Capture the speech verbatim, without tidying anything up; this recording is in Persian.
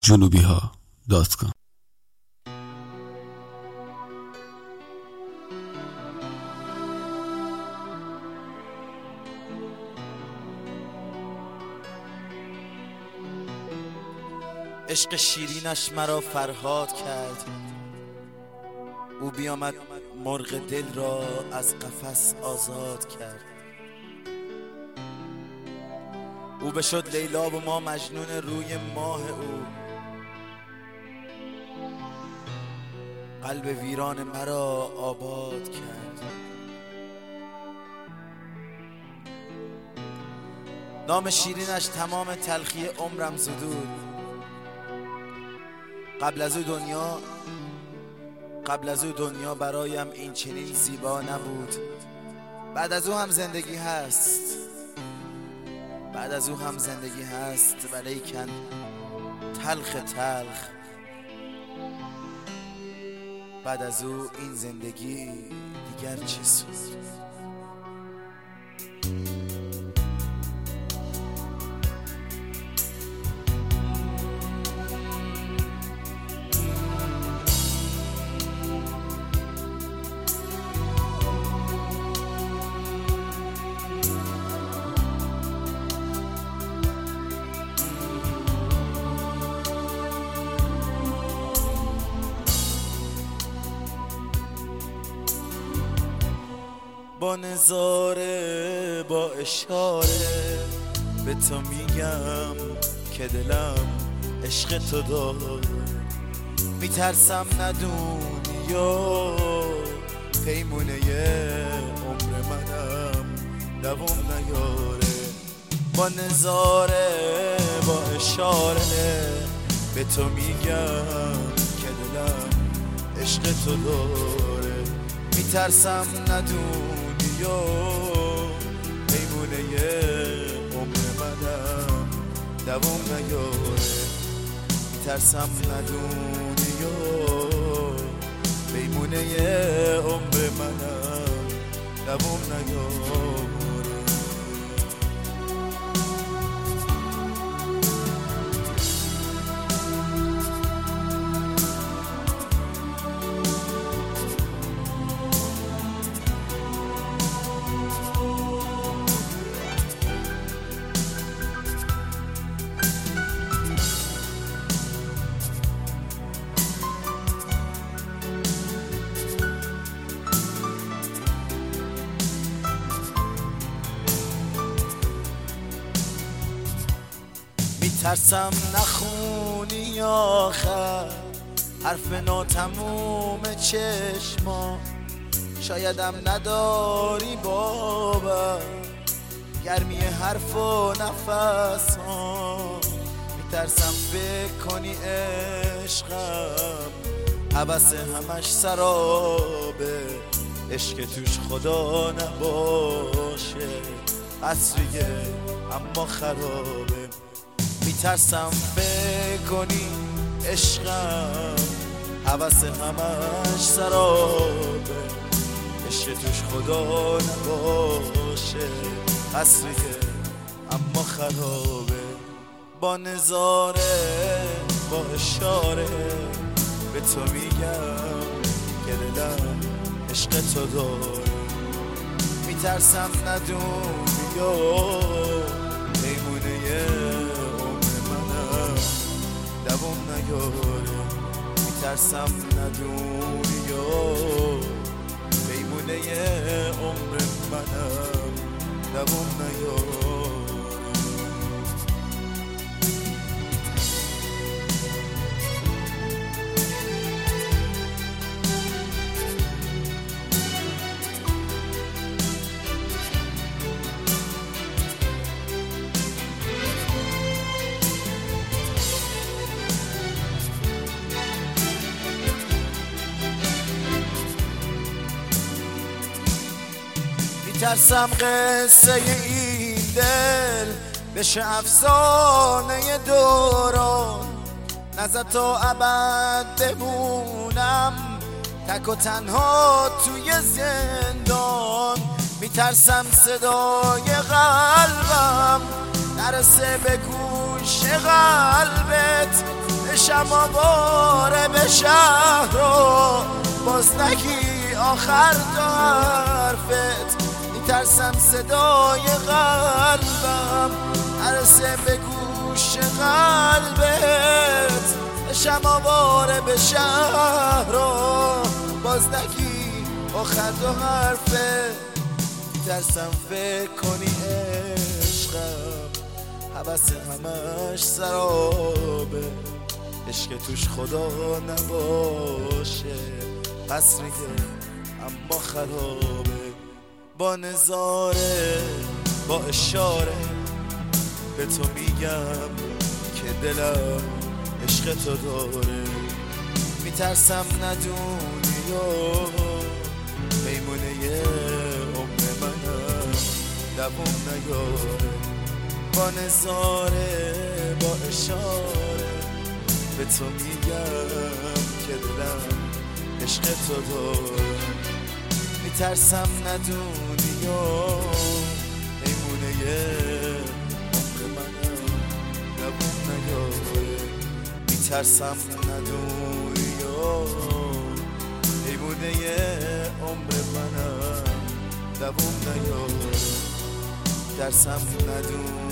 جنوبی ها دات کام. عشق شیرینش مرا فرهاد کرد، او بیامد مرغ دل را از قفس آزاد کرد. او بشد لیلا و ما مجنون روی ماه او، قلب ویران مرا آباد کرد. نام شیرینش تمام تلخی عمرم زدود. قبل از او دنیا قبل از او دنیا برایم این چنین زیبا نبود. بعد از او هم زندگی هست بعد از او هم زندگی هست ولیکن تلخ تلخ. بعد از او این زندگی دیگر چه سود؟ با نظاره با اشاره به تو میگم که دلم عشق تو داره. میترسم ندونی یا پیمونه عمر منم دوام نیاره. با نظاره با اشاره به تو میگم که دلم عشق تو داره. میترسم ندونی یا پیمونه عمر منم دوام نیاره. میترسم ندونی یا پیمونه عمر منم دوام نیاره. ترسم نخونی آخر حرف ناتموم چشما. شایدم نداری باور گرمی حرف و نفس ها. میترسم فکر کنی عشقم هوس همش سرابه. عشق توش خدا نباشه قصریه اما خرابه. میترسم فکر کنی عشقم هوس همش سرابه. عشق توش خدا نباشه قصریه اما خرابه. با نظاره با اشاره به تو میگم که دلم عشق تو داره. میترسم ندونی یا پیمونه دوام نیاره. میترسم ندونی یا پیمونه عمر منم دوام نیاره. میترسم قصه این دل بشه افسانه دوران. نزد تا ابد بمونم تک و تنها توی زندان. میترسم صدای قلبم نرسه به گوش قلبت. بشه شمع باره به شهر رو باز نگی آخر دو حرفت، میترسم صدای قلبم نرسه به گوش قلبت. شمع باره به شهر رو باز نگی آخر دو حرفت، میترسم فکر کنی عشقم حوث همش سرابه، عشق توش خدا نباشه قصریه اما خرابه. با نظاره با اشاره به تو میگم که دلم عشق تو داره، میترسم ندونی و میمونه عمر منم دوام نیاره. با نظاره با اشاره به تو میگم که دلم عشق تو داره، میترسم ندونی و میمونه عمر منم دوام نیاره. میترسم ندونی و میمونه عمر منم دوام نیاره. میترسم ندونی